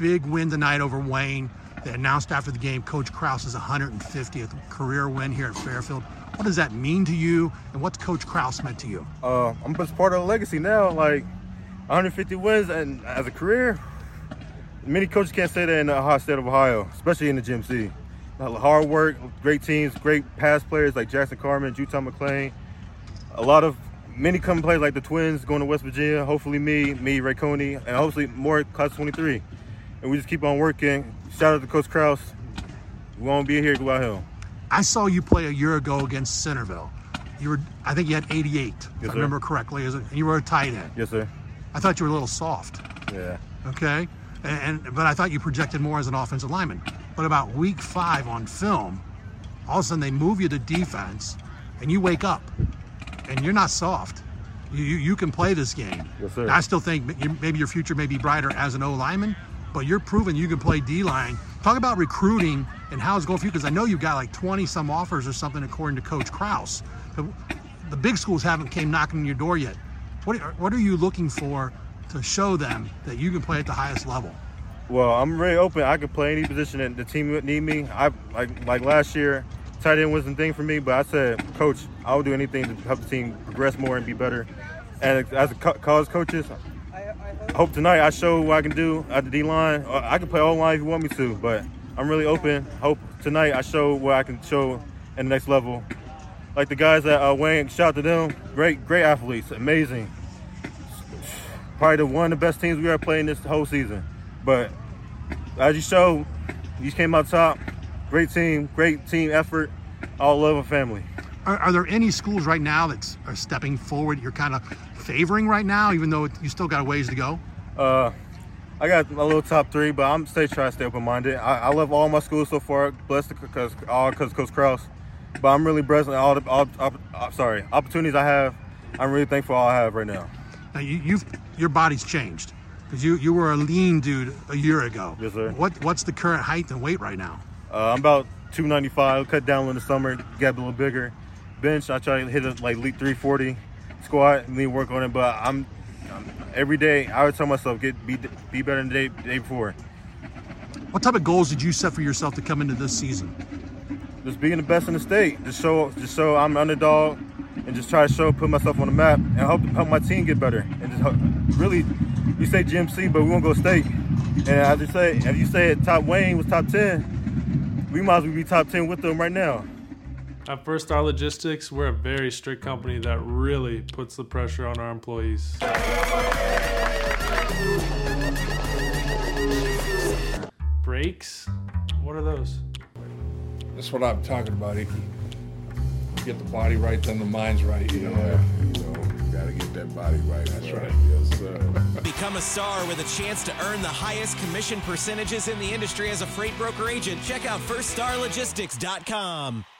big win tonight over Wayne. They announced after the game Coach Krause's 150th career win here at Fairfield. What does that mean to you, and what's Coach Krause meant to you? I'm just part of the legacy now. Like 150 wins, and as a career, many coaches can't say that in the hot state of Ohio, especially in the GMC. Hard work, great teams, great past players like Jackson Carman, Utah McClain. Many coming players like the Twins going to West Virginia. Hopefully me, Ray Coney, and hopefully more class 23. And we just keep on working. Shout out to Coach Krause. We won't be here, go out here. I saw you play a year ago against Centerville. I think you had 88, if I remember correctly. And you were a tight end. Yes, sir. I thought you were a little soft. Yeah. Okay. But I thought you projected more as an offensive lineman. But about week 5 on film, all of a sudden they move you to defense, and you wake up, and you're not soft. You can play this game. Yes, sir. I still think maybe your future may be brighter as an O-lineman, but you're proving you can play D-line. Talk about recruiting and how it's going for you, because I know you've got like 20-some offers or something according to Coach Krause. The big schools haven't came knocking on your door yet. What are you looking for to show them that you can play at the highest level? Well, I'm really open. I can play any position that the team would need me. Like last year, tight end wasn't a thing for me, but I said, Coach, I will do anything to help the team progress more and be better. And as a college coaches, I hope tonight I show what I can do at the D-line. I can play all line if you want me to, but I'm really open. Hope tonight I show what I can show in the next level. Like the guys at Wayne, shout out to them. Great athletes, amazing. Probably one of the best teams we ever played in this whole season. But as you show, you came out top. Great team effort, all love and family. Are there any schools right now that are stepping forward you're kind of favoring right now, even though you still got a ways to go? I got a little top 3, but I'm trying to stay open-minded. I love all my schools so far, blessed because Coach Krause. But I'm really blessed with all the opportunities I have. I'm really thankful for all I have right now. Now your body's changed, because you were a lean dude a year ago. Yes, sir. What's the current height and weight right now? I'm about 295. Cut down in the summer, get a little bigger. Bench, I try to hit it like elite 340. Squat, and then work on it. But I'm every day I would tell myself be better than the day before. What type of goals did you set for yourself to come into this season? Just being the best in the state. Just show I'm an underdog, and just try to put myself on the map and help my team get better. And just really, you say GMC, but we won't go state. And as you say, top Wayne was top 10. We might as well be top 10 with them right now. At First Star Logistics, we're a very strict company that really puts the pressure on our employees. Breaks? What are those? That's what I'm talking about. If you get the body right, then the mind's right. You know, gotta get that body right. That's right. Yes, sir. Become a star with a chance to earn the highest commission percentages in the industry as a freight broker agent. Check out FirstStarLogistics.com.